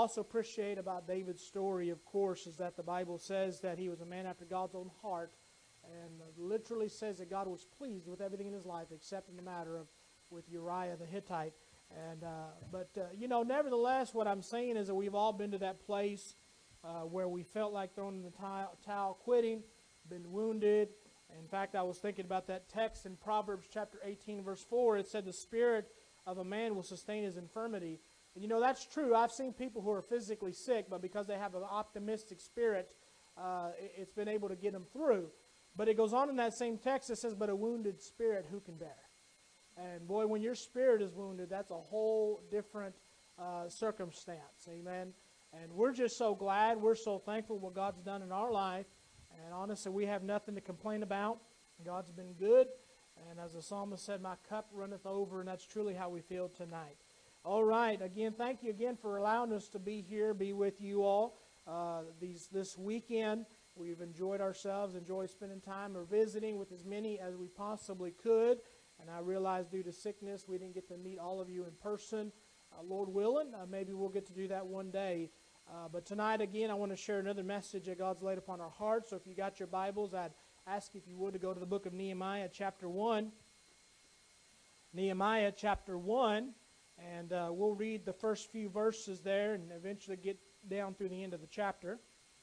also appreciate about David's story, of course, is that the Bible says that he was a man after God's own heart, and literally says that God was pleased with everything in his life except in the matter of with Uriah the Hittite. And nevertheless, what I'm saying is that we've all been to that place where we felt like throwing in the towel, quitting, been wounded. In fact, I was thinking about that text in Proverbs chapter 18, verse 4. It said, "The spirit of a man will sustain his infirmity." And that's true. I've seen people who are physically sick, but because they have an optimistic spirit, it's been able to get them through. But it goes on in that same text, it says, "But a wounded spirit who can bear?" And boy, when your spirit is wounded, that's a whole different circumstance. Amen. And we're just so glad, we're so thankful what God's done in our life. And honestly, we have nothing to complain about. God's been good. And as the psalmist said, "My cup runneth over," and that's truly how we feel tonight. All right. Again, thank you again for allowing us to be here, be with you all this weekend. We've enjoyed ourselves, enjoyed spending time or visiting with as many as we possibly could. And I realize due to sickness, we didn't get to meet all of you in person. Lord willing, maybe we'll get to do that one day. But tonight, again, I want to share another message that God's laid upon our hearts. So if you got your Bibles, I'd ask if you would to go to the book of Nehemiah, chapter 1. Nehemiah, chapter 1. And we'll read the first few verses there and eventually get down through the end of the chapter.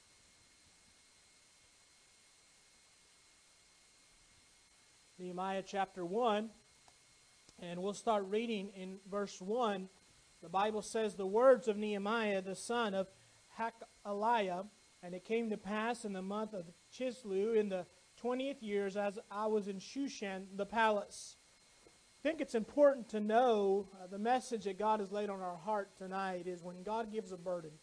Nehemiah chapter 1, and we'll start reading in verse 1. The Bible says, "The words of Nehemiah, the son of Hakaliah, and it came to pass in the month of Chislev in the 20th year, as I was in Shushan, the palace." I think it's important to know the message that God has laid on our heart tonight is when God gives a burden.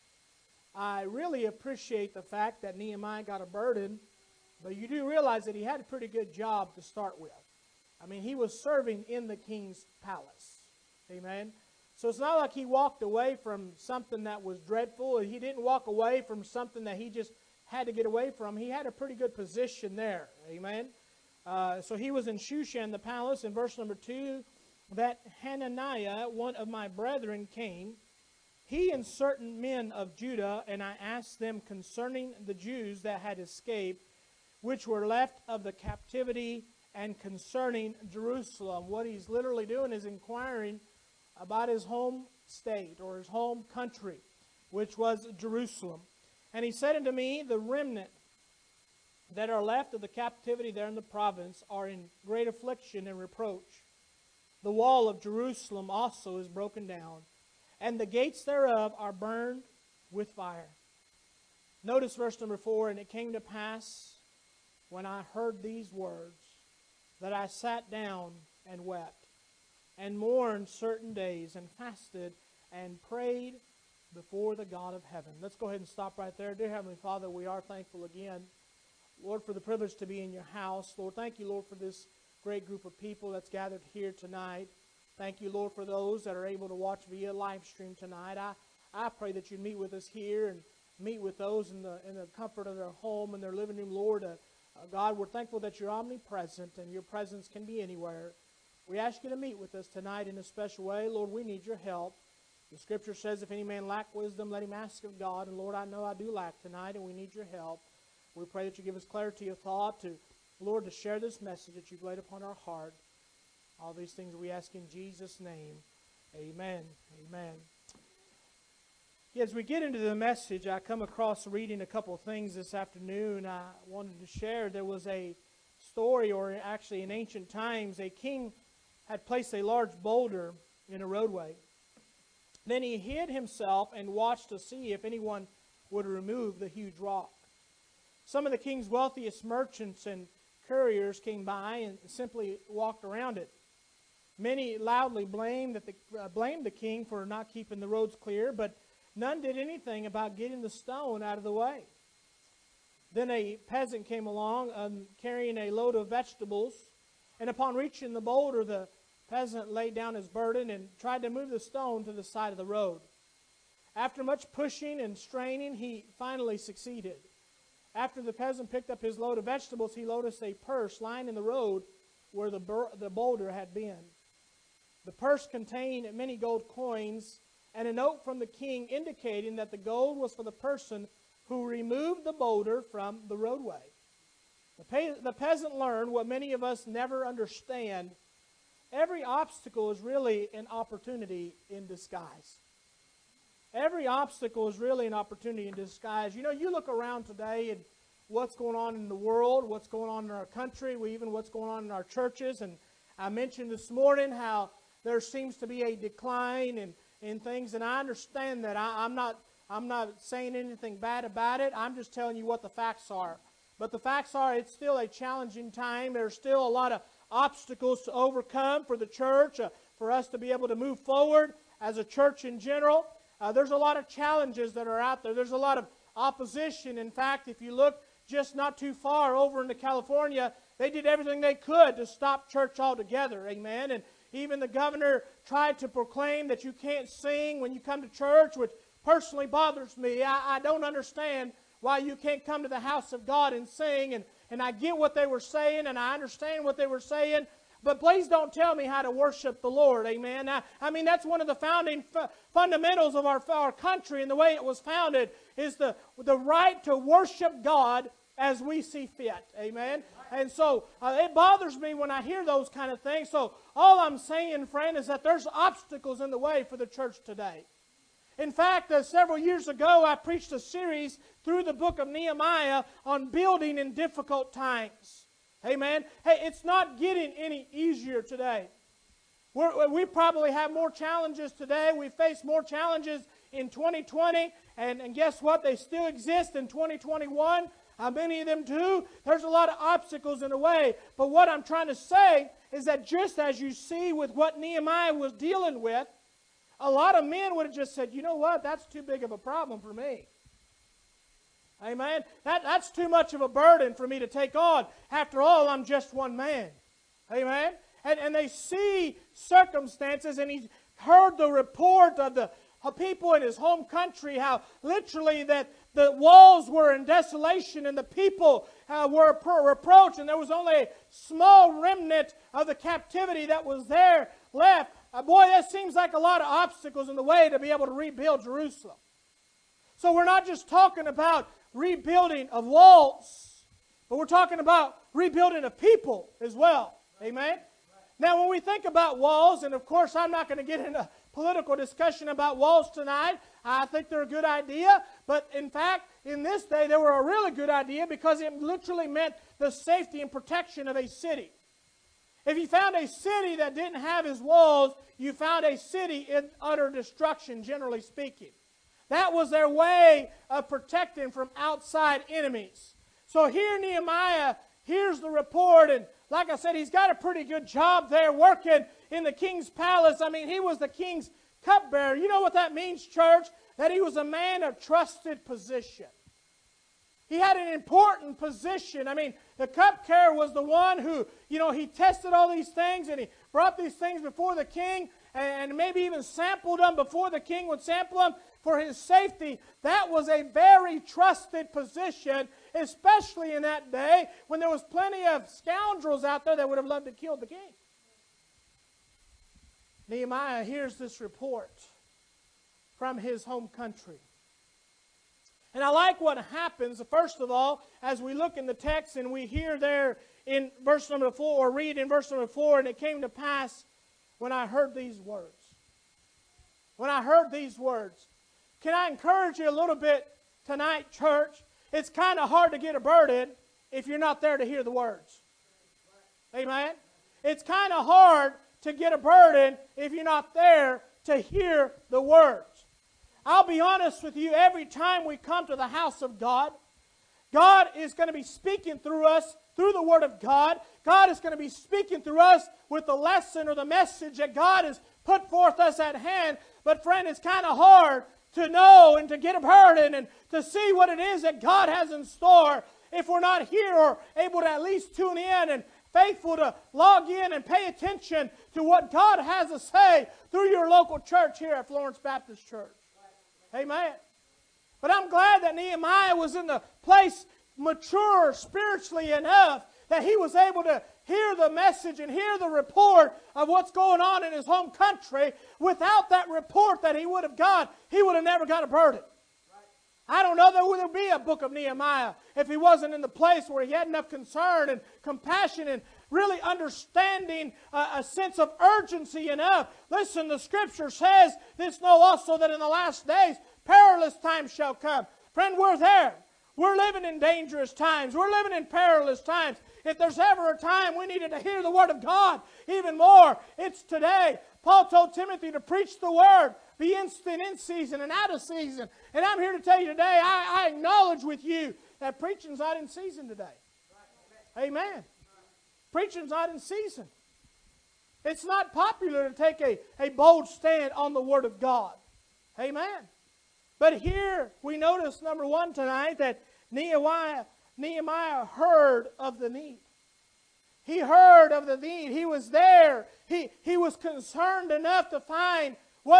I really appreciate the fact that Nehemiah got a burden, but you do realize that he had a pretty good job to start with. I mean, he was serving in the king's palace. Amen? So it's not like he walked away from something that was dreadful. He didn't walk away from something that he just had to get away from. He had a pretty good position there. Amen? So he was in Shushan, the palace. In verse number 2, that Hananiah, one of my brethren, came, he and certain men of Judah, and I asked them concerning the Jews that had escaped, which were left of the captivity, and concerning Jerusalem. What he's literally doing is inquiring about his home state or his home country, which was Jerusalem. And he said unto me, "The remnant that are left of the captivity there in the province are in great affliction and reproach. The wall of Jerusalem also is broken down, and the gates thereof are burned with fire." Notice verse number 4, "And it came to pass, when I heard these words, that I sat down and wept, and mourned certain days, and fasted, and prayed before the God of heaven." Let's go ahead and stop right there. Dear Heavenly Father, we are thankful again, Lord, for the privilege to be in your house. Lord, thank you, Lord, for this great group of people that's gathered here tonight. Thank you, Lord, for those that are able to watch via live stream tonight. I pray that you meet with us here and meet with those in the comfort of their home and their living room, Lord. God, we're thankful that you're omnipresent and your presence can be anywhere. We ask you to meet with us tonight in a special way. Lord, we need your help. The Scripture says, "If any man lack wisdom, let him ask of God." And Lord, I know I do lack tonight, and we need your help. We pray that you give us clarity of thought to, Lord, to share this message that you've laid upon our heart. All these things we ask in Jesus' name. Amen. Amen. As we get into the message, I come across reading a couple of things this afternoon I wanted to share. There was a story, or actually in ancient times, a king had placed a large boulder in a roadway. Then he hid himself and watched to see if anyone would remove the huge rock. Some of the king's wealthiest merchants and couriers came by and simply walked around it. Many loudly blamed the king for not keeping the roads clear, but none did anything about getting the stone out of the way. Then a peasant came along carrying a load of vegetables, and upon reaching the boulder, the peasant laid down his burden and tried to move the stone to the side of the road. After much pushing and straining, he finally succeeded. After the peasant picked up his load of vegetables, he noticed a purse lying in the road where the boulder had been. The purse contained many gold coins and a note from the king indicating that the gold was for the person who removed the boulder from the roadway. The peasant learned what many of us never understand. Every obstacle is really an opportunity in disguise. Every obstacle is really an opportunity in disguise. You know, you look around today and what's going on in the world, what's going on in our country, even what's going on in our churches. And I mentioned this morning how there seems to be a decline in things, and I understand that. I'm not saying anything bad about it. I'm just telling you what the facts are. But the facts are it's still a challenging time. There's still a lot of obstacles to overcome for the church, for us to be able to move forward as a church in general. There's a lot of challenges that are out there. There's a lot of opposition. In fact, if you look just not too far over into California, they did everything they could to stop church altogether. Amen. And even the governor tried to proclaim that you can't sing when you come to church, which personally bothers me. I don't understand why you can't come to the house of God and sing. And I get what they were saying, and I understand what they were saying. But please don't tell me how to worship the Lord, amen? I mean, that's one of the founding fundamentals of our country, and the way it was founded is the right to worship God as we see fit, amen? And so it bothers me when I hear those kind of things. So all I'm saying, friend, is that there's obstacles in the way for the church today. In fact, several years ago, I preached a series through the book of Nehemiah on building in difficult times. Amen. Hey, it's not getting any easier today. We probably have more challenges today. We face more challenges in 2020. And guess what? They still exist in 2021. Many of them do. There's a lot of obstacles in the way. But what I'm trying to say is that just as you see with what Nehemiah was dealing with, a lot of men would have just said, you know what? That's too big of a problem for me. Amen. That's too much of a burden for me to take on. After all, I'm just one man. Amen. And they see circumstances, and he heard the report of the people in his home country, how literally that the walls were in desolation and the people were reproached, and there was only a small remnant of the captivity that was there left. Boy, that seems like a lot of obstacles in the way to be able to rebuild Jerusalem. So we're not just talking about rebuilding of walls, but we're talking about rebuilding of people as well. Amen? Now, when we think about walls, and of course I'm not going to get into political discussion about walls tonight. I think they're a good idea, but in fact, in this day, they were a really good idea because it literally meant the safety and protection of a city. If you found a city that didn't have its walls, you found a city in utter destruction, generally speaking. That was their way of protecting from outside enemies. So here Nehemiah hears the report, and like I said, he's got a pretty good job there working in the king's palace. I mean, he was the king's cupbearer. You know what that means, church? That he was a man of trusted position. He had an important position. I mean, the cupbearer was the one who, he tested all these things, and he brought these things before the king, and maybe even sampled them before the king would sample them for his safety. That was a very trusted position, especially in that day when there was plenty of scoundrels out there that would have loved to kill the king. Nehemiah hears this report from his home country. And I like what happens, first of all, as we look in the text and we hear there in verse number 4, or read in verse number 4, and it came to pass when I heard these words. When I heard these words. Can I encourage you a little bit tonight, church? It's kind of hard to get a burden if you're not there to hear the words. Amen? It's kind of hard to get a burden if you're not there to hear the words. I'll be honest with you, every time we come to the house of God, God is going to be speaking through us through the Word of God. God is going to be speaking through us with the lesson or the message that God has put forth us at hand. But friend, it's kind of hard to know and to get a burden and to see what it is that God has in store if we're not here or able to at least tune in and faithful to log in and pay attention to what God has to say through your local church here at Florence Baptist Church. Amen. But I'm glad that Nehemiah was in the place mature spiritually enough that he was able to hear the message and hear the report of what's going on in his home country. Without that report that he would have got, he would have never got a burden. I don't know that there would be a book of Nehemiah if he wasn't in the place where he had enough concern and compassion and really understanding a sense of urgency enough. Listen, the Scripture says this, know also that in the last days perilous times shall come. Friend, we're there. We're living in dangerous times. We're living in perilous times. If there's ever a time we needed to hear the Word of God even more, it's today. Paul told Timothy to preach the Word. Be instant in season and out of season. And I'm here to tell you today, I acknowledge with you that preaching's not in season today. Amen. Preaching's not in season. It's not popular to take a bold stand on the Word of God. Amen. But here we notice, number one tonight, that Nehemiah heard of the need. He heard of the need. He was there. He was concerned enough to find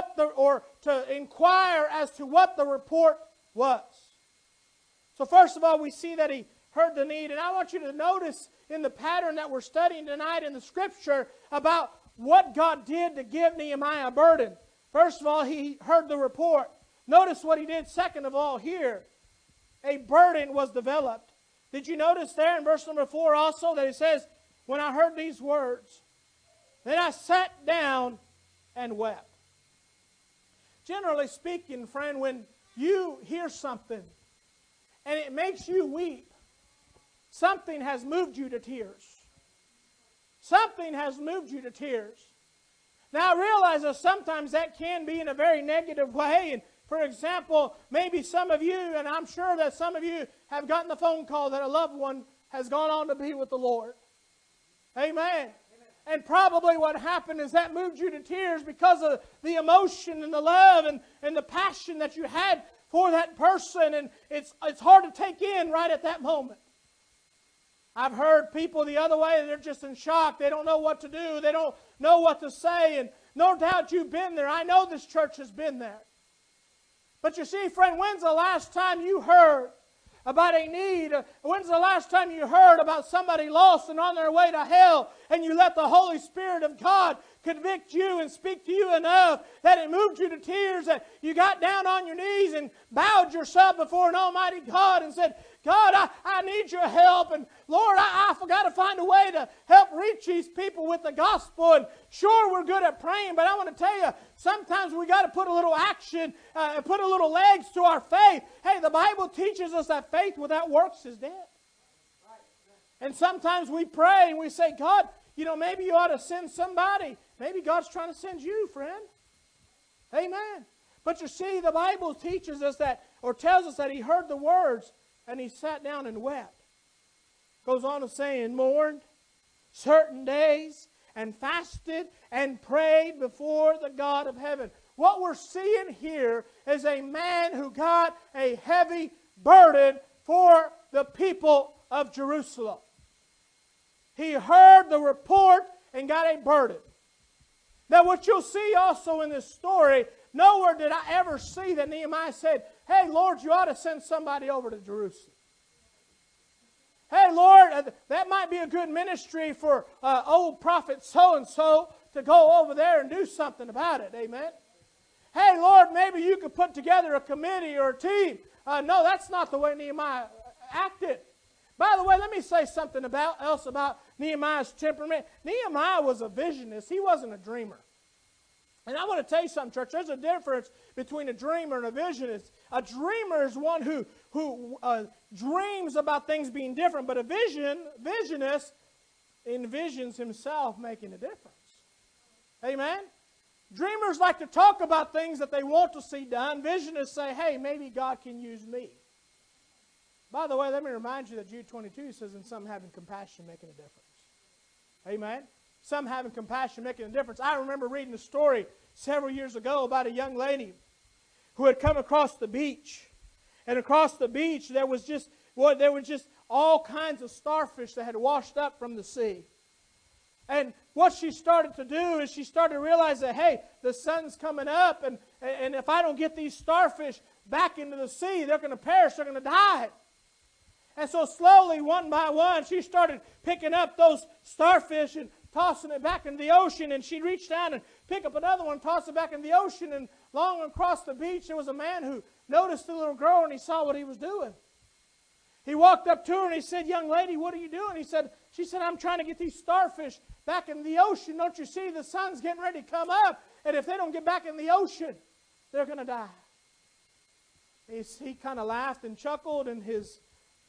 to inquire as to what the report was. So first of all, we see that he heard the need. And I want you to notice in the pattern that we're studying tonight in the Scripture about what God did to give Nehemiah a burden. First of all, he heard the report. Notice what he did. Second of all, here, a burden was developed. Did you notice there in verse number 4 also that it says, when I heard these words, then I sat down and wept. Generally speaking, friend, when you hear something and it makes you weep, something has moved you to tears. Something has moved you to tears. Now, I realize that sometimes that can be in a very negative way. And for example, maybe some of you, and I'm sure that some of you have gotten the phone call that a loved one has gone on to be with the Lord. Amen. And probably what happened is that moved you to tears because of the emotion and the love and the passion that you had for that person. And it's hard to take in right at that moment. I've heard people the other way, they're just in shock. They don't know what to do. They don't know what to say. And no doubt you've been there. I know this church has been there. But you see, friend, when's the last time you heard about a need? When's the last time you heard about somebody lost and on their way to hell, and you let the Holy Spirit of God convict you and speak to you enough that it moved you to tears, that you got down on your knees and bowed yourself before an almighty God and said, God, I need your help. And Lord, I've got to find a way to help reach these people with the gospel. And sure, we're good at praying, but I want to tell you, sometimes we got to put a little action, put a little legs to our faith. Hey, the Bible teaches us that faith without works is dead. And sometimes we pray and we say, God, maybe you ought to send somebody. Maybe God's trying to send you, friend. Amen. But you see, the Bible teaches us that, or tells us that he heard the words and he sat down and wept. Goes on to say, and mourned certain days and fasted and prayed before the God of heaven. What we're seeing here is a man who got a heavy burden for the people of Jerusalem. He heard the report and got a burden. Now what you'll see also in this story, nowhere did I ever see that Nehemiah said, hey, Lord, you ought to send somebody over to Jerusalem. Hey, Lord, that might be a good ministry for old prophet so-and-so to go over there and do something about it. Amen. Hey, Lord, maybe you could put together a committee or a team. No, that's not the way Nehemiah acted. By the way, let me say something else about Nehemiah's temperament. Nehemiah was a visionist. He wasn't a dreamer. And I want to tell you something, church. There's a difference between a dreamer and a visionist. A dreamer is one who dreams about things being different, but a visionist envisions himself making a difference. Amen? Dreamers like to talk about things that they want to see done. Visionists say, hey, maybe God can use me. By the way, let me remind you that Jude 22 says, in some having compassion making a difference. Amen? Some having compassion making a difference. I remember reading a story several years ago about a young lady who had come across the beach. And across the beach there was just all kinds of starfish that had washed up from the sea. And what she started to do is she started to realize that, hey, the sun's coming up, and if I don't get these starfish back into the sea, they're going to perish, they're going to die. And so slowly, one by one, she started picking up those starfish and tossing it back into the ocean. And she'd reach down and pick up another one, toss it back in the ocean. And long across the beach, there was a man who noticed the little girl, and he saw what he was doing. He walked up to her and he said, "Young lady, what are you doing?" She said, "I'm trying to get these starfish back in the ocean. Don't you see the sun's getting ready to come up? And if they don't get back in the ocean, they're going to die." He kind of laughed and chuckled, and his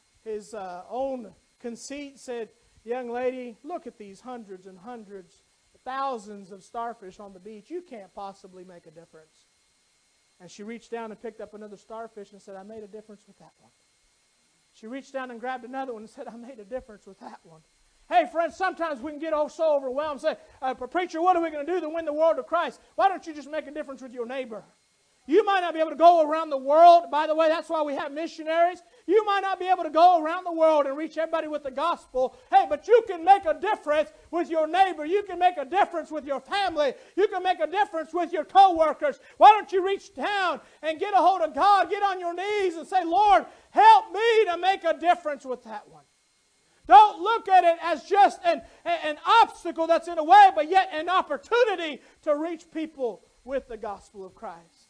own conceit said, "Young lady, look at these hundreds and hundreds, thousands of starfish on the beach. You can't possibly make a difference." And she reached down and picked up another starfish and said, "I made a difference with that one." She reached down and grabbed another one and said, "I made a difference with that one." Hey, friends, sometimes we can get so overwhelmed and say, "Preacher, what are we going to do to win the world to Christ?" Why don't you just make a difference with your neighbor? You might not be able to go around the world. By the way, that's why we have missionaries. You might not be able to go around the world and reach everybody with the gospel. Hey, but you can make a difference with your neighbor. You can make a difference with your family. You can make a difference with your co-workers. Why don't you reach down and get a hold of God, get on your knees and say, "Lord, help me to make a difference with that one." Don't look at it as just an obstacle that's in the way, but yet an opportunity to reach people with the gospel of Christ.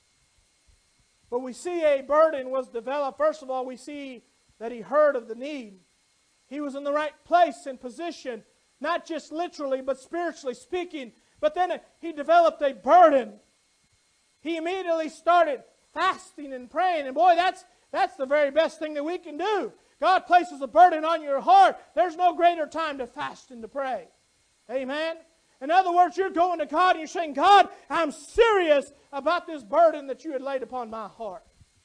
But we see a burden was developed. First of all, we see that he heard of the need. He was in the right place and position, not just literally, but spiritually speaking. But then he developed a burden. He immediately started fasting and praying. And boy, that's the very best thing that we can do. God places a burden on your heart. There's no greater time to fast and to pray. Amen? In other words, you're going to God and you're saying, "God, I'm serious about this burden that you had laid upon my heart."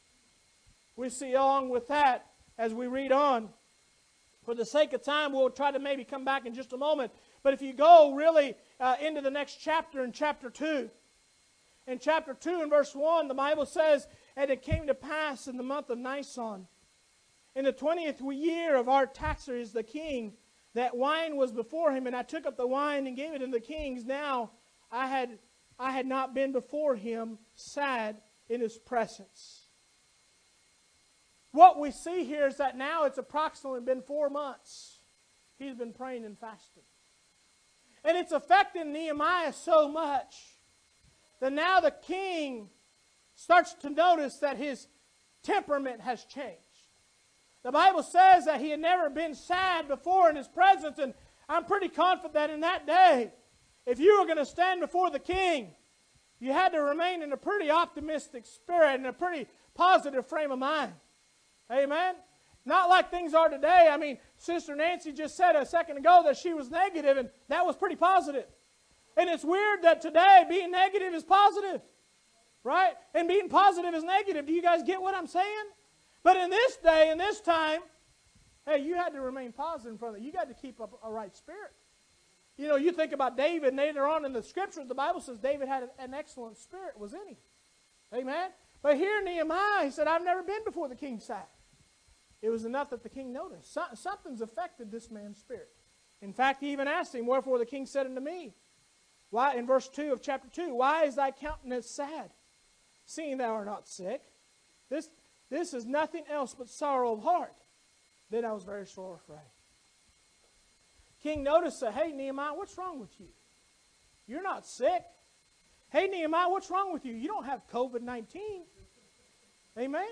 We see along with that as we read on. For the sake of time, we'll try to maybe come back in just a moment. But if you go really into the next chapter, in chapter 2. In chapter 2 and verse 1, the Bible says, "And it came to pass in the month of Nisan, in the 20th year of Artaxerxes the king, that wine was before him, and I took up the wine and gave it unto the kings. Now I had not been before him sad in his presence." What we see here is that now it's approximately been 4 months. He's been praying and fasting. And it's affecting Nehemiah so much that now the king starts to notice that his temperament has changed. The Bible says that he had never been sad before in his presence, and I'm pretty confident that in that day, if you were going to stand before the king, you had to remain in a pretty optimistic spirit and a pretty positive frame of mind. Amen? Not like things are today. I mean, Sister Nancy just said a second ago that she was negative, and that was pretty positive. And it's weird that today being negative is positive, right? And being positive is negative. Do you guys get what I'm saying? But in this day, in this time, hey, you had to remain positive in front of it. You got to keep up a right spirit. You know, you think about David, and later on in the Scriptures, the Bible says David had an excellent spirit, was in him. Amen? But here Nehemiah, he said, "I've never been before the king's side." It was enough that the king noticed. Something's affected this man's spirit. In fact, he even asked him, "Wherefore the king said unto me," why, in verse 2 of chapter 2, "Why is thy countenance sad, seeing thou art not sick? This is nothing else but sorrow of heart." Then I was very sore afraid. King noticed that, "Hey, Nehemiah, what's wrong with you? You're not sick. Hey, Nehemiah, what's wrong with you? You don't have COVID-19. Amen?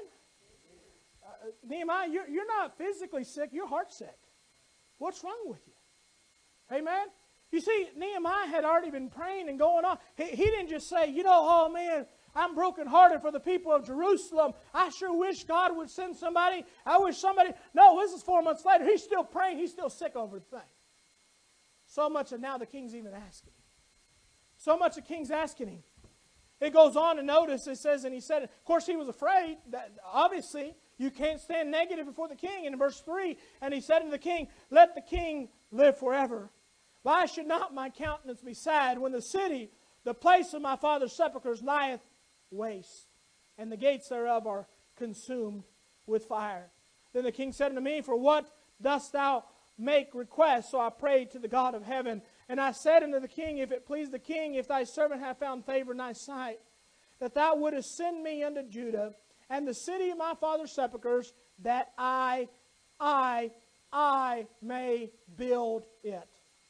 Nehemiah, you're not physically sick. Your heart's sick. What's wrong with you? Amen? You see, Nehemiah had already been praying and going on. He didn't just say, "Oh, man, I'm brokenhearted for the people of Jerusalem. I sure wish God would send somebody. I wish somebody." No, this is 4 months later. He's still praying. He's still sick over the thing. So much that now the king's even asking him. So much the king's asking him. It goes on to notice, it says, and he said, of course he was afraid. That obviously, you can't stand negative before the king. And in verse 3, "And he said unto the king, Let the king live forever. Why should not my countenance be sad when the city, the place of my father's sepulchres, lieth waste, and the gates thereof are consumed with fire?" Then the king said unto me, "For what dost thou make request?" So I prayed to the God of heaven. And I said unto the king, "If it please the king, if thy servant have found favor in thy sight, that thou wouldest send me unto Judah, and the city of my father's sepulchres, that I I may build it.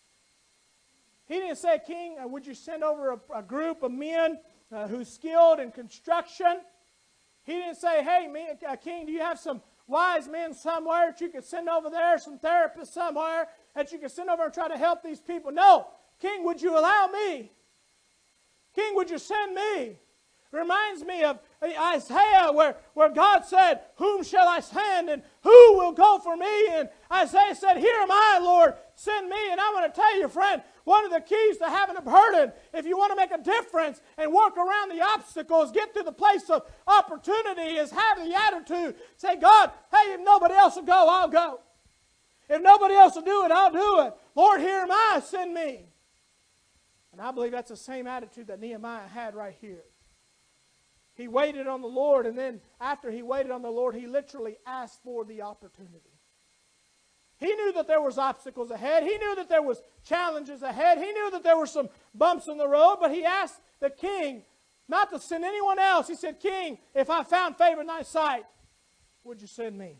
He didn't say, King, would you send over a group of men who's skilled in construction? He didn't say, hey, King, do you have some wise men somewhere that you could send over there, some therapists somewhere that you could send over and try to help these people? No. King, would you allow me? King, would you send me? Reminds me of Isaiah where God said, whom shall I send and who will go for me? And Isaiah said, here am I, Lord, send me. And I want to tell you, friend, one of the keys to having a burden, if you want to make a difference and work around the obstacles, get to the place of opportunity, is have the attitude. Say, God, hey, if nobody else will go, I'll go. If nobody else will do it, I'll do it. Lord, here am I, send me. And I believe that's the same attitude that Nehemiah had right here. He waited on the Lord, and then after he waited on the Lord, he literally asked for the opportunity. He knew that there was obstacles ahead. He knew that there was challenges ahead. He knew that there were some bumps in the road, but he asked the king not to send anyone else. He said, King, if I found favor in thy sight, would you send me?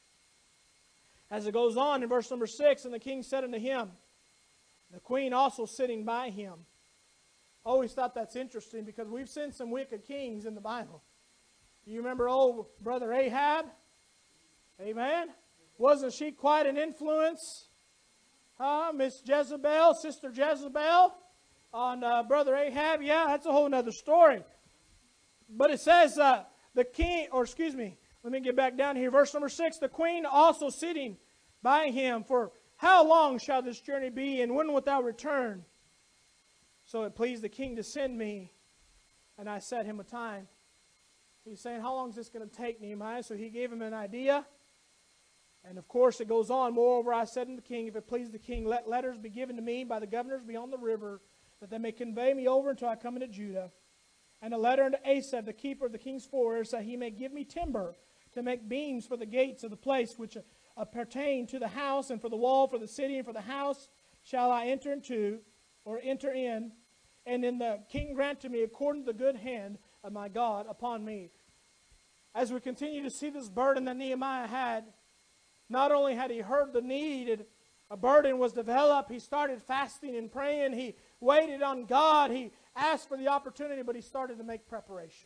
As it goes on in verse number 6, and the king said unto him, the queen also sitting by him. I always thought that's interesting because we've seen some wicked kings in the Bible. Do you remember old brother Ahab? Amen. Wasn't she quite an influence? Miss Jezebel, Sister Jezebel, on brother Ahab? Yeah, that's a whole other story. But it says the king, or excuse me, let me get back down here. Verse number 6, the queen also sitting by him, for how long shall this journey be, and when wilt thou return? So it pleased the king to send me, and I set him a time. He's saying, how long is this going to take, Nehemiah? So he gave him an idea. And of course it goes on, moreover I said unto the king, if it please the king, let letters be given to me by the governors beyond the river, that they may convey me over until I come into Judah. And a letter unto Asaph, the keeper of the king's forest, that he may give me timber to make beams for the gates of the place which pertain to the house, and for the wall, for the city, and for the house shall I enter into, or enter in. And then the king grant to me according to the good hand of my God upon me. As we continue to see this burden that Nehemiah had, not only had he heard the need, a burden was developed. He started fasting and praying. He waited on God. He asked for the opportunity, but he started to make preparations.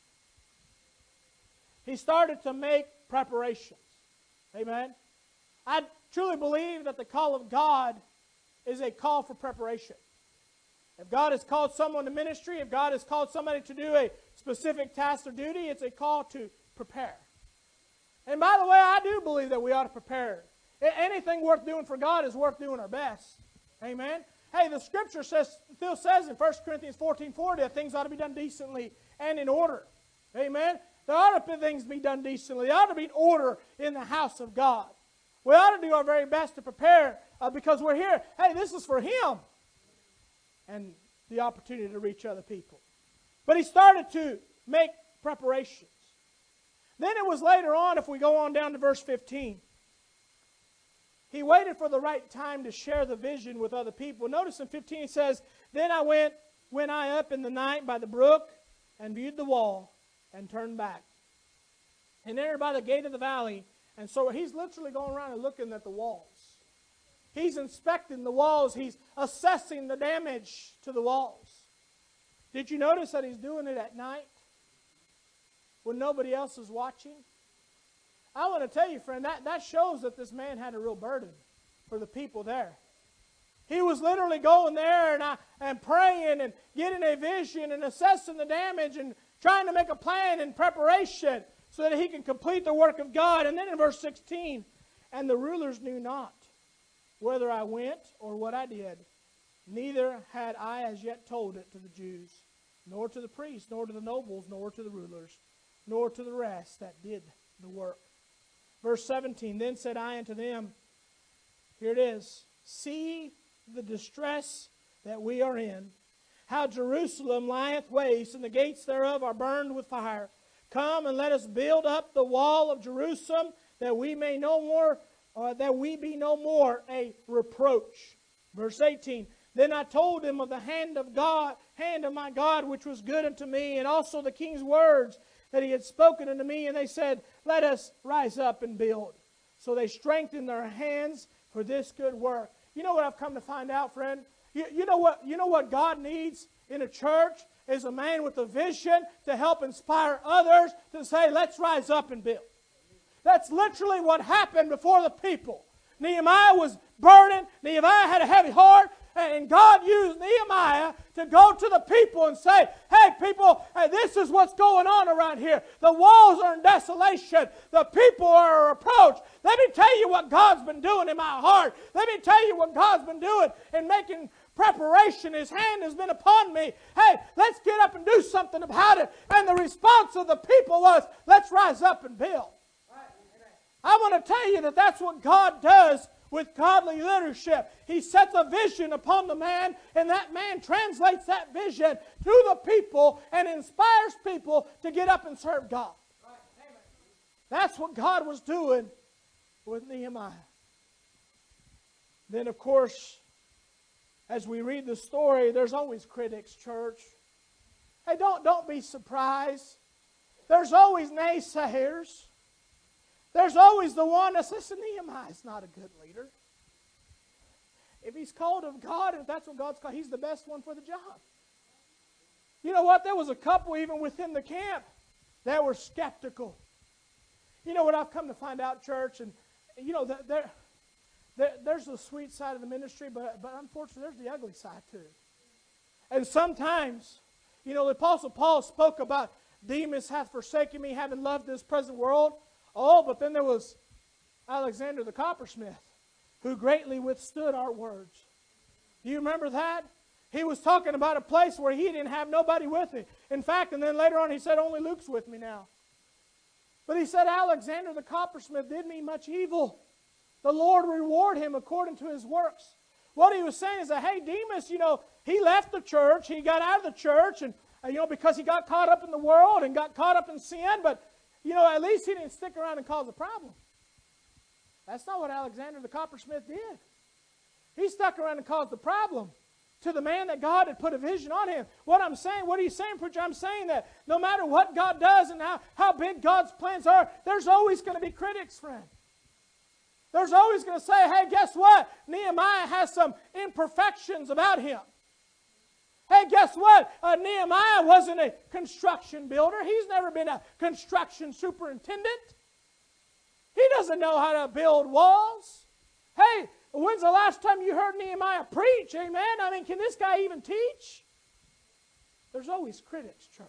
He started to make preparations. Amen. I truly believe that the call of God is a call for preparation. If God has called someone to ministry, if God has called somebody to do a specific task or duty, it's a call to prepare. And by the way, I do believe that we ought to prepare. Anything worth doing for God is worth doing our best. Amen? Hey, the Scripture still says in 1 Corinthians 14:4 that things ought to be done decently and in order. Amen? There ought to be things be done decently. There ought to be order in the house of God. We ought to do our very best to prepare because we're here. Hey, this is for Him. And the opportunity to reach other people. But he started to make preparations. Then it was later on, if we go on down to verse 15, he waited for the right time to share the vision with other people. Notice in 15 it says, then I went up in the night by the brook and viewed the wall and turned back. And entered by the gate of the valley. And so he's literally going around and looking at the walls. He's inspecting the walls. He's assessing the damage to the walls. Did you notice that he's doing it at night? When nobody else is watching? I want to tell you, friend, that shows that this man had a real burden for the people there. He was literally going there and praying and getting a vision and assessing the damage and trying to make a plan in preparation so that he can complete the work of God. And then in verse 16, and the rulers knew not whether I went or what I did, neither had I as yet told it to the Jews, nor to the priests, nor to the nobles, nor to the rulers, nor to the rest that did the work. Verse 17, then said I unto them, here it is, see the distress that we are in, how Jerusalem lieth waste, and the gates thereof are burned with fire. Come and let us build up the wall of Jerusalem, that we may no more that we be no more a reproach. Verse 18, then I told them of the hand of my God, which was good unto me, and also the king's words that he had spoken unto me, and they said, let us rise up and build. so they strengthened their hands for this good work. You know what I've come to find out, friend? You know what God needs in a church is a man with a vision to help inspire others to say, let's rise up and build. That's literally what happened before the people. Nehemiah was burning. Nehemiah had a heavy heart. And God used Nehemiah to go to the people and say, hey, people, hey, this is what's going on around here. The walls are in desolation. The people are approached. Let me tell you what God's been doing in my heart. Let me tell you what God's been doing in making preparation. His hand has been upon me. Hey, let's get up and do something about it. And the response of the people was, let's rise up and build. I want to tell you that that's what God does with godly leadership. He sets a vision upon the man, and that man translates that vision to the people and inspires people to get up and serve God. That's what God was doing with Nehemiah. Then, of course, as we read the story, there's always critics, church. Hey, don't be surprised. There's always naysayers. There's always the one that says, Nehemiah's not a good leader. If he's called of God, and if that's what God's called, he's the best one for the job. You know what? There was a couple even within the camp that were skeptical. You know what I've come to find out, church? And you know, there's the sweet side of the ministry, but unfortunately there's the ugly side too. And sometimes, you know, the Apostle Paul spoke about Demas hath forsaken me, having loved this present world. Oh, but then there was Alexander the coppersmith, who greatly withstood our words. Do you remember that? He was talking about a place where he didn't have nobody with him. In fact, and then later on he said, only Luke's with me now. But he said, Alexander the coppersmith did me much evil. The Lord reward him according to his works. What he was saying is that, hey, Demas, you know, he left the church. He got out of the church, and you know, because he got caught up in the world and got caught up in sin, but you know, at least he didn't stick around and cause a problem. That's not what Alexander the coppersmith did. He stuck around and caused the problem to the man that God had put a vision on him. What I'm saying, what are you saying, preacher? I'm saying that no matter what God does and how big God's plans are, there's always going to be critics, friend. There's always going to say, hey, guess what? Nehemiah has some imperfections about him. Hey, guess what? Nehemiah wasn't a construction builder. He's never been a construction superintendent. He doesn't know how to build walls. Hey, when's the last time you heard Nehemiah preach? Amen? I mean, can this guy even teach? There's always critics, church.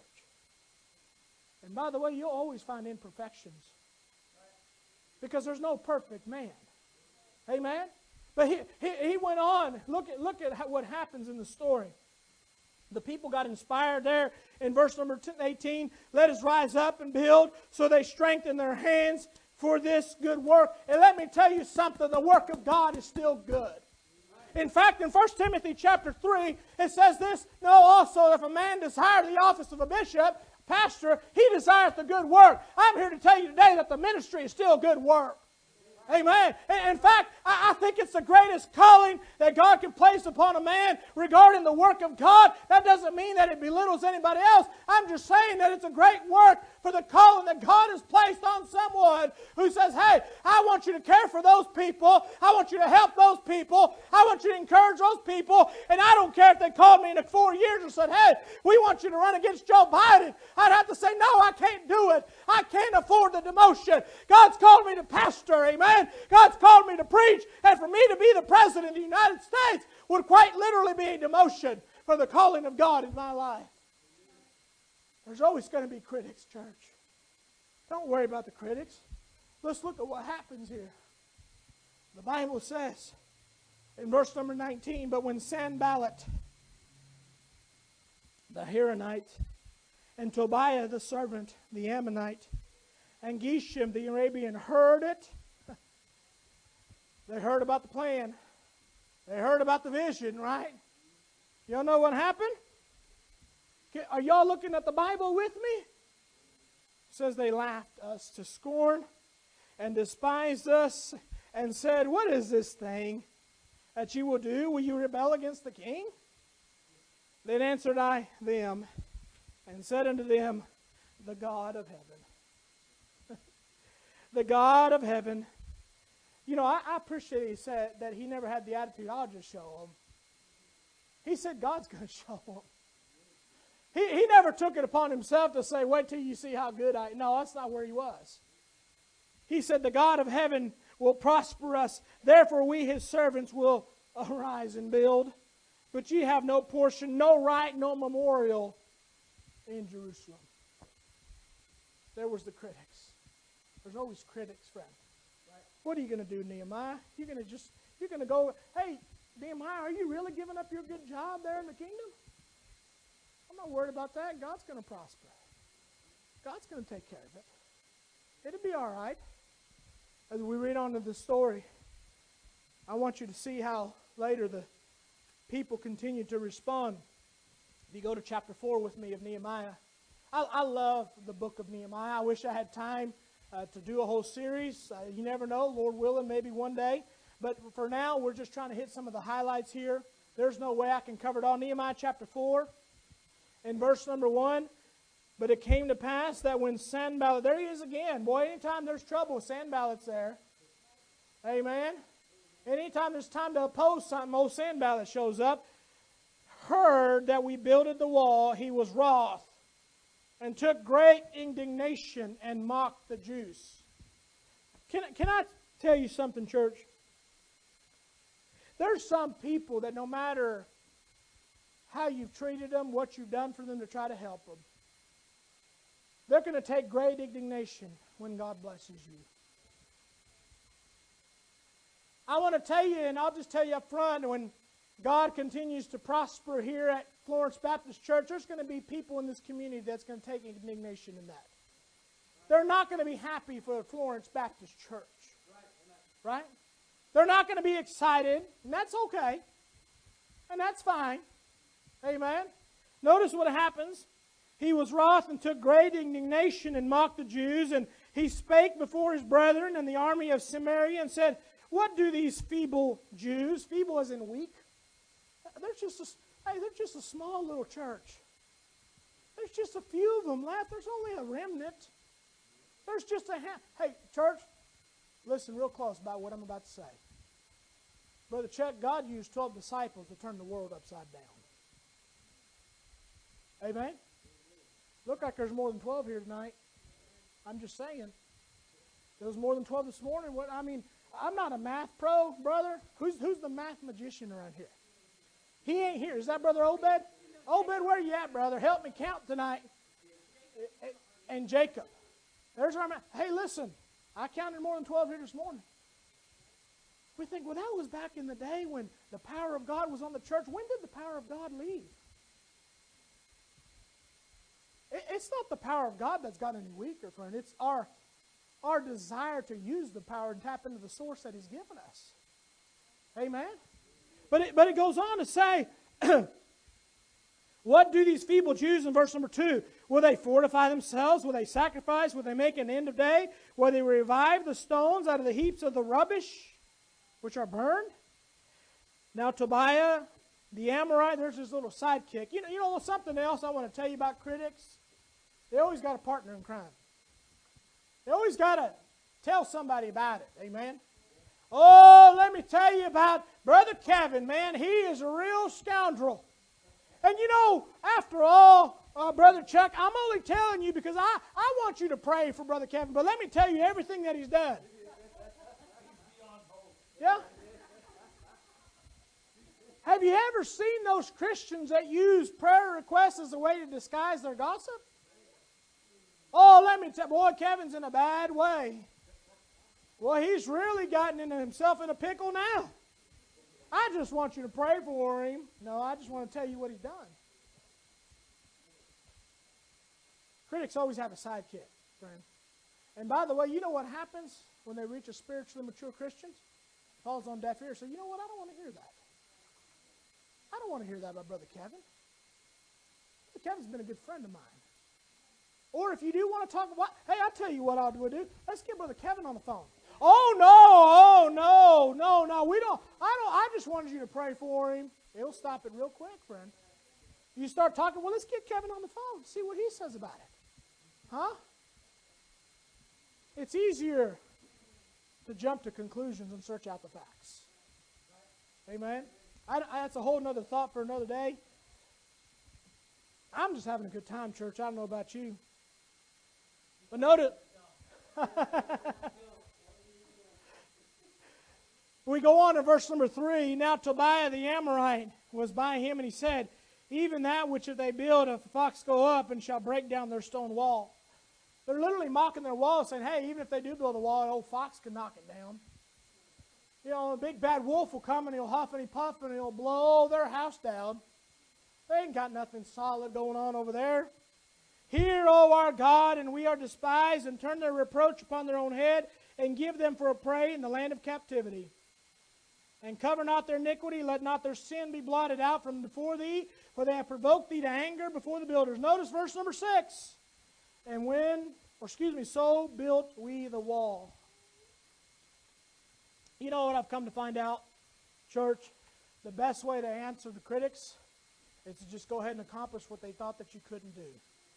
And by the way, you'll always find imperfections. Because there's no perfect man. Amen? But he went on. Look at what happens in the story. The people got inspired there in verse number 18. Let us rise up and build. So they strengthened their hands for this good work. And let me tell you something. The work of God is still good. In fact, in 1 Timothy chapter 3, it says this. Know also, if a man desire the office of a bishop, pastor, he desireth the good work. I'm here to tell you today that the ministry is still good work. Amen. In fact, I think it's the greatest calling that God can place upon a man regarding the work of God. That doesn't mean that it belittles anybody else. I'm just saying that it's a great work for the calling that God has placed on someone who says, hey, I want you to care for those people. I want you to help those people. I want you to encourage those people. And I don't care if they called me in 4 years and said, hey, we want you to run against Joe Biden. I'd have to say, no, I can't do it. I can't afford the demotion. God's called me to pastor, amen. God's called me to preach, and for me to be the president of the United States would quite literally be a demotion for the calling of God in my life. There's always going to be critics, church. Don't worry about the critics. Let's look at what happens here. The Bible says in verse number 19, but when Sanballat, the Horonite, and Tobiah the servant, the Ammonite, and Geshem the Arabian heard it, they heard about the plan. They heard about the vision, right? Y'all know what happened? Are y'all looking at the Bible with me? It says they laughed us to scorn and despised us and said, what is this thing that you will do? Will you rebel against the king? Then answered I them and said unto them, the God of heaven, the God of heaven, I appreciate he said that he never had the attitude, I'll just show them. He said God's going to show them. He never took it upon himself to say, wait till you see how good I am. No, that's not where he was. He said, the God of heaven will prosper us. Therefore we, his servants, will arise and build. But ye have no portion, no right, no memorial in Jerusalem. There was the critics. There's always critics, friend. Right? What are you going to do, Nehemiah? You're going to go, hey, Nehemiah, are you really giving up your good job there in the kingdom? I'm not worried about that. God's going to prosper. God's going to take care of it. It'll be all right. As we read on to the story, I want you to see how later the people continue to respond. If you go to chapter 4 with me of Nehemiah, I love the book of Nehemiah. I wish I had time to do a whole series. You never know, Lord willing, maybe one day. But for now, we're just trying to hit some of the highlights here. There's no way I can cover it all. Nehemiah chapter 4, in verse number 1. But it came to pass that when Sanballat, there he is again. Boy, anytime there's trouble, Sanballat's there. Amen. Anytime there's time to oppose something, old Sanballat shows up. Heard that we builded the wall, he was wroth, and took great indignation and mocked the Jews. Can I tell you something, church? There's some people that no matter how you've treated them, what you've done for them to try to help them, they're going to take great indignation when God blesses you. I want to tell you, and I'll just tell you up front, when God continues to prosper here at Florence Baptist Church, there's going to be people in this community that's going to take indignation in that. They're not going to be happy for Florence Baptist Church. Right? They're not going to be excited, and that's okay. And that's fine. Amen? Notice what happens. He was wroth and took great indignation and mocked the Jews, and he spake before his brethren and the army of Samaria and said, what do these feeble Jews, feeble as in weak, they're just a small little church. There's just a few of them left. There's only a remnant. There's just a hey, church, listen real close about what I'm about to say. Brother Chuck, God used 12 disciples to turn the world upside down. Amen? Look like there's more than 12 here tonight. I'm just saying. There was more than 12 this morning. I'm not a math pro, brother. Who's the math magician around here? He ain't here. Is that Brother Obed? Obed, where you at, brother? Help me count tonight. And Jacob. There's our math. Hey, listen. I counted more than 12 here this morning. We think, well, that was back in the day when the power of God was on the church. When did the power of God leave? It's not the power of God that's got any weaker, friend. It's our desire to use the power and tap into the source that He's given us. Amen? But it goes on to say, what do these feeble Jews in verse number 2? Will they fortify themselves? Will they sacrifice? Will they make an end of day? Will they revive the stones out of the heaps of the rubbish which are burned? Now Tobiah, the Amorite, there's his little sidekick. You know something else I want to tell you about critics? They always got a partner in crime. They always got to tell somebody about it. Amen? Oh, let me tell you about Brother Kevin, man. He is a real scoundrel. And after all, Brother Chuck, I'm only telling you because I want you to pray for Brother Kevin. But let me tell you everything that he's done. Yeah? Have you ever seen those Christians that use prayer requests as a way to disguise their gossip? Oh, let me tell you, boy, Kevin's in a bad way. Well, he's really gotten himself in a pickle now. I just want you to pray for him. No, I just want to tell you what he's done. Critics always have a sidekick, friend. And by the way, you know what happens when they reach a spiritually mature Christian? Falls on deaf ears. So you know what? I don't want to hear that. I don't want to hear that about Brother Kevin. Brother Kevin's been a good friend of mine. Or if you do want to talk about, hey, I'll tell you what we'll do. Let's get Brother Kevin on the phone. Oh, no, we don't. I just wanted you to pray for him. It'll stop it real quick, friend. You start talking, well, let's get Kevin on the phone, see what he says about it. Huh? It's easier to jump to conclusions and search out the facts. Amen? That's a whole other thought for another day. I'm just having a good time, church. I don't know about you. But notice, we go on to verse number 3. Now Tobiah the Amorite was by him, and he said, even that which if they build, if a fox go up and shall break down their stone wall. They're literally mocking their wall, saying, hey, even if they do build a wall, an old fox can knock it down. You know, a big bad wolf will come and he'll huff and he'll puff and he'll blow their house down. They ain't got nothing solid going on over there. Hear, O our God, and we are despised, and turn their reproach upon their own head, and give them for a prey in the land of captivity. And cover not their iniquity, let not their sin be blotted out from before thee, for they have provoked thee to anger before the builders. Notice verse number 6. So built we the wall. You know what I've come to find out, church? The best way to answer the critics is to just go ahead and accomplish what they thought that you couldn't do.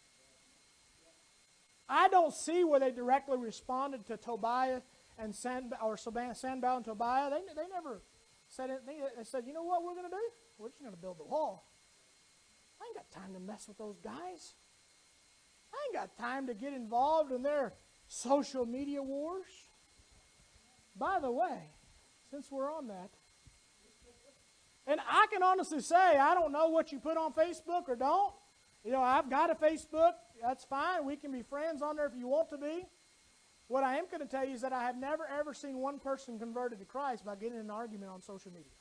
I don't see where they directly responded to Tobiah and Sanballat and Tobiah. They never said anything. They said, you know what we're going to do? We're just going to build the wall. I ain't got time to mess with those guys. I ain't got time to get involved in their social media wars. By the way, since we're on that, and I can honestly say, I don't know what you put on Facebook or don't. You know, I've got a Facebook. That's fine. We can be friends on there if you want to be. What I am going to tell you is that I have never, ever seen one person converted to Christ by getting in an argument on social media.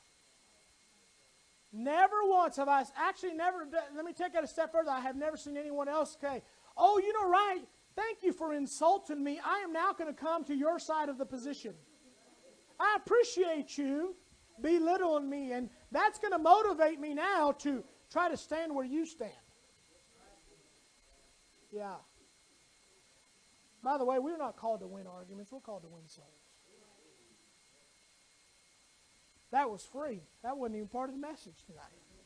Never once have I, actually never, let me take that a step further. I have never seen anyone else say, oh, you know, right, thank you for insulting me. I am now going to come to your side of the position. I appreciate you belittling me, and that's going to motivate me now to try to stand where you stand. Yeah. By the way, we're not called to win arguments. We're called to win souls. That was free. That wasn't even part of the message tonight.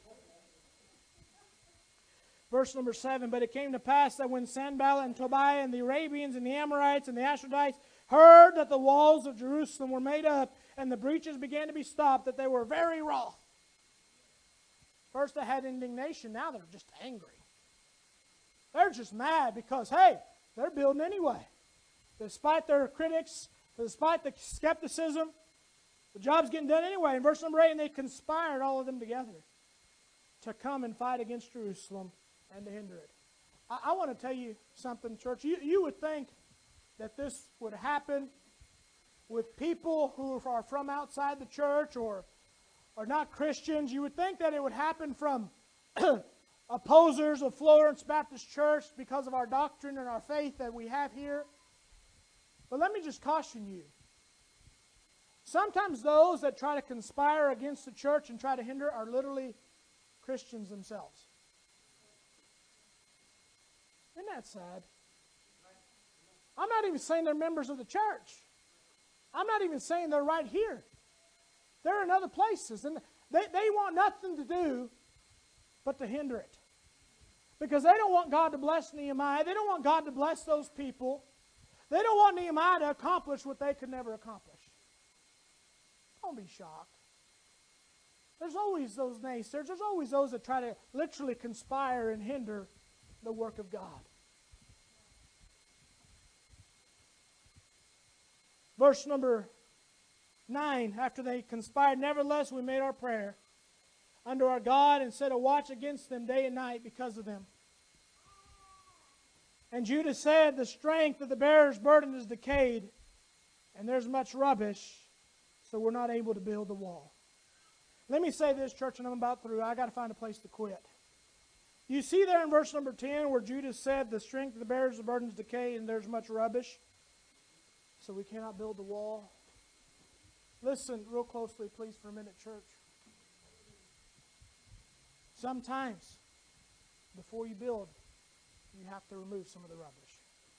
Verse number 7, but it came to pass that when Sanballat and Tobiah and the Arabians and the Amorites and the Ashdodites heard that the walls of Jerusalem were made up and the breaches began to be stopped, that they were very wroth. First they had indignation, now they're just angry. They're just mad because, hey, they're building anyway. Despite their critics, despite the skepticism, the job's getting done anyway. In verse number 8, and they conspired, all of them together, to come and fight against Jerusalem and to hinder it. I want to tell you something, church. You would think that this would happen with people who are from outside the church or are not Christians. You would think that it would happen from opposers of Florence Baptist Church because of our doctrine and our faith that we have here. But let me just caution you. Sometimes those that try to conspire against the church and try to hinder are literally Christians themselves. Isn't that sad? I'm not even saying they're members of the church. I'm not even saying they're right here. They're in other places. And they want nothing to do but to hinder it. Because they don't want God to bless Nehemiah. They don't want God to bless those people. They don't want Nehemiah to accomplish what they could never accomplish. Don't be shocked. There's always those naysayers. There's always those that try to literally conspire and hinder the work of God. Verse number 9, after they conspired, nevertheless we made our prayer unto our God and set a watch against them day and night because of them. And Judah said, the strength of the bearer's burden is decayed, and there's much rubbish, so we're not able to build the wall. Let me say this, church, and I'm about through. I got to find a place to quit. You see there in verse number 10 where Judah said, the strength of the bearer's burden is decayed, and there's much rubbish, so we cannot build the wall. Listen real closely, please, for a minute, church. Sometimes, before you build, you have to remove some of the rubbish.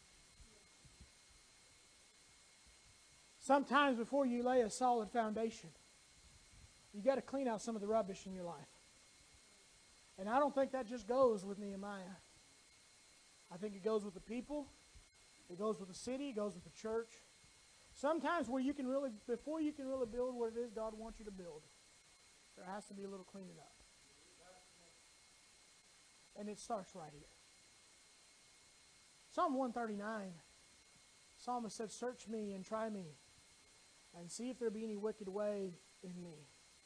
Sometimes, before you lay a solid foundation, you got to clean out some of the rubbish in your life. And I don't think that just goes with Nehemiah. I think it goes with the people. It goes with the city. It goes with the church. Sometimes where you can really, before you can really build what it is God wants you to build, there has to be a little cleaning up. And it starts right here. Psalm 139, Psalmist said, "Search me and try me, and see if there be any wicked way in me."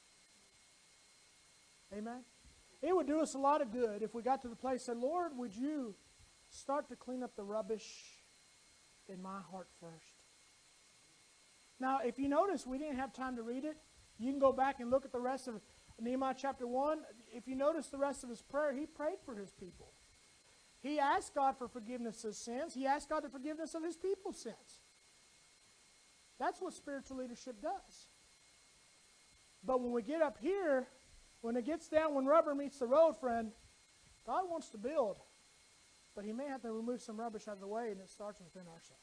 Amen? It would do us a lot of good if we got to the place and said, "Lord, would you start to clean up the rubbish in my heart first?" Now, if you notice, we didn't have time to read it. You can go back and look at the rest of Nehemiah chapter 1. If you notice the rest of his prayer, he prayed for his people. He asked God for forgiveness of sins. He asked God the forgiveness of his people's sins. That's what spiritual leadership does. But when we get up here, when it gets down, when rubber meets the road, friend, God wants to build. But he may have to remove some rubbish out of the way, and it starts within ourselves.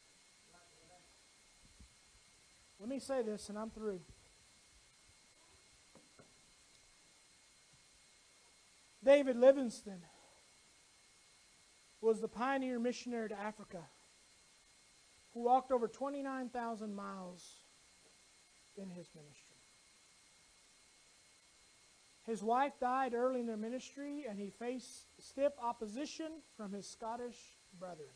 Let me say this, and I'm through. David Livingstone was the pioneer missionary to Africa who walked over 29,000 miles in his ministry. His wife died early in their ministry, and he faced stiff opposition from his Scottish brethren.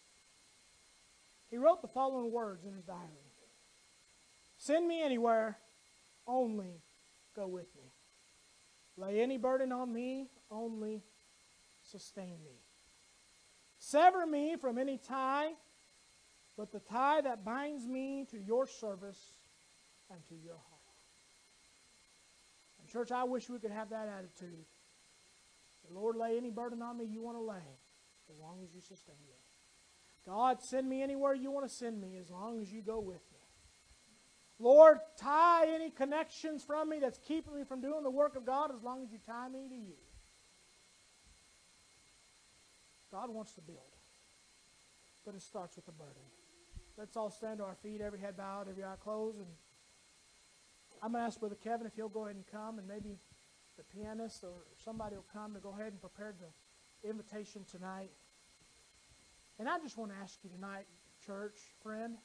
He wrote the following words in his diary: "Send me anywhere, only go with me. Lay any burden on me, only sustain me. Sever me from any tie, but the tie that binds me to your service and to your heart." And church, I wish we could have that attitude. The Lord, lay any burden on me you want to lay, as long as you sustain me. God, send me anywhere you want to send me, as long as you go with me. Lord, tie any connections from me that's keeping me from doing the work of God, as long as you tie me to you. God wants to build, but it starts with a burden. Let's all stand to our feet, every head bowed, every eye closed. And I'm going to ask Brother Kevin if he'll go ahead and come, and maybe the pianist or somebody will come to go ahead and prepare the invitation tonight. And I just want to ask you tonight, church, friend,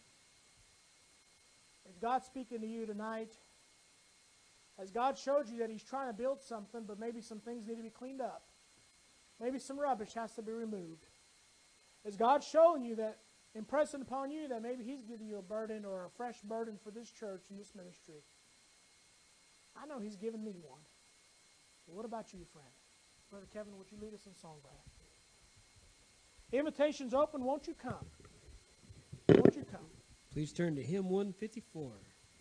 is God speaking to you tonight? Has God showed you that He's trying to build something, but maybe some things need to be cleaned up? Maybe some rubbish has to be removed. Has God shown you that, impressing upon you, that maybe He's giving you a burden or a fresh burden for this church and this ministry? I know He's given me one. But what about you, friend? Brother Kevin, would you lead us in song, brother? Invitation's open. Won't you come? Won't you come? Please turn to hymn 154.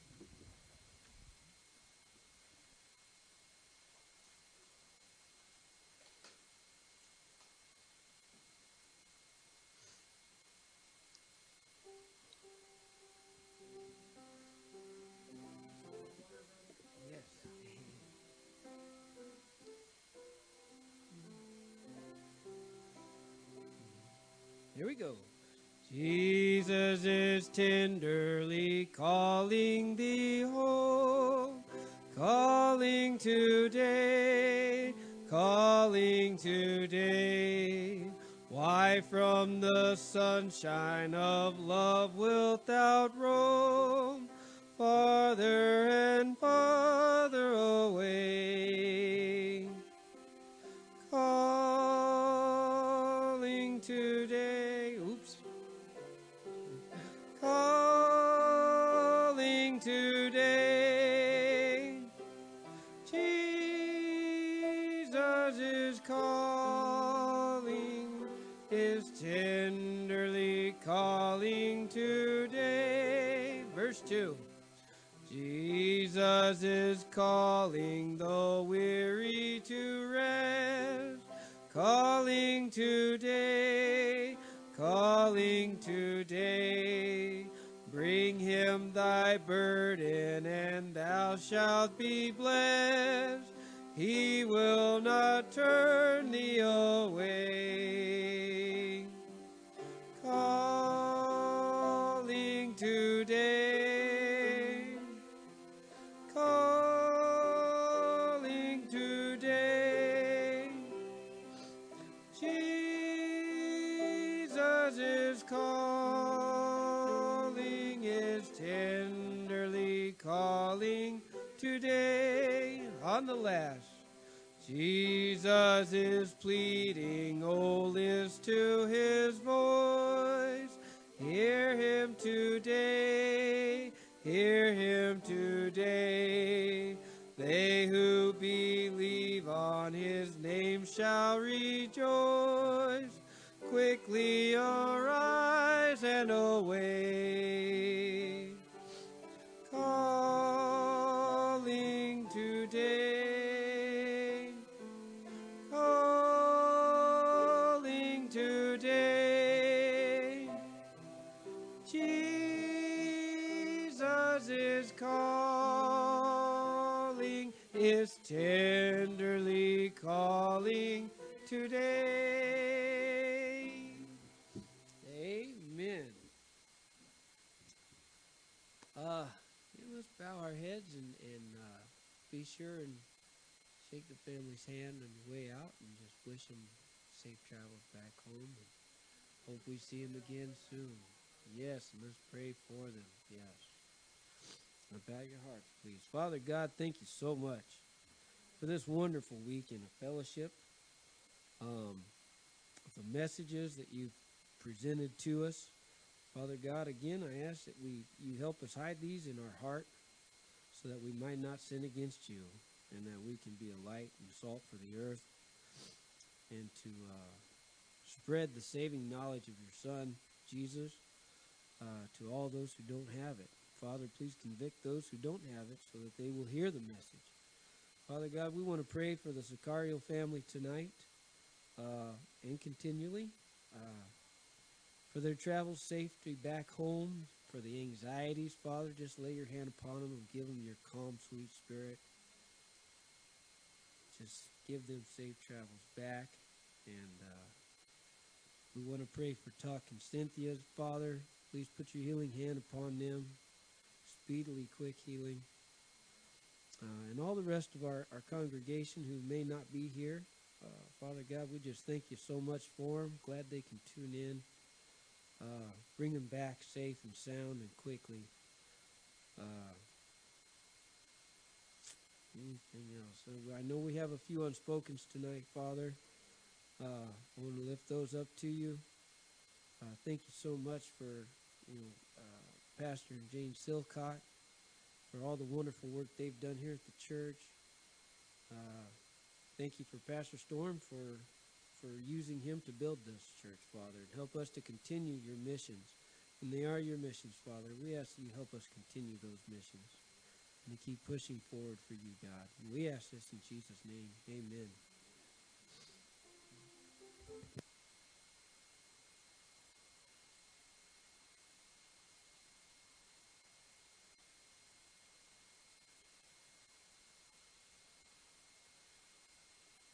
Yes. Here we go. Jesus is tenderly calling thee home, calling today, calling today. Why from the sunshine of love wilt thou roam, farther and farther away? Calling today. Oops. Calling today. Jesus is calling, is tenderly calling today. Verse 2. Jesus is calling the weary to rest, calling today, calling today. Bring him thy burden, and thou shalt be blessed. He will not turn thee away. Calling today, calling today. Jesus is calling, is calling today. On the last. Jesus is pleading, oh, listen to his voice. Hear him today, hear him today. They who believe on his name shall rejoice. Quickly arise and away. Calling today, calling today. Jesus is calling, is tenderly calling today. Amen. Let's bow our heads and be sure and shake the family's hand on your way out and just wish them safe travels back home. And hope we see them again soon. Yes, and let's pray for them. Yes. Now bow your hearts, please. Father God, thank you so much for this wonderful weekend of fellowship. The messages that you've presented to us. Father God, again, I ask that you help us hide these in our heart so that we might not sin against you and that we can be a light and salt for the earth and to spread the saving knowledge of your Son, Jesus, to all those who don't have it. Father, please convict those who don't have it so that they will hear the message. Father God, we want to pray for the Sicario family tonight and continually. For their travel safety back home, for the anxieties, Father, just lay your hand upon them and give them your calm, sweet spirit. Just give them safe travels back. And we want to pray for Tuck and Cynthia, Father. Please put your healing hand upon them. Speedily, quick healing. And all the rest of our congregation who may not be here. Father God, we just thank you so much for them. Glad they can tune in. Bring them back safe and sound and quickly. Anything else? I know we have a few unspokens tonight, Father. I want to lift those up to you. Thank you so much for Pastor and Jane Silcott for all the wonderful work they've done here at the church. Thank you for Pastor Storm for using him to build this church, Father, and help us to continue your missions. And they are your missions, Father. We ask that you help us continue those missions and to keep pushing forward for you, God. And we ask this in Jesus' name. Amen.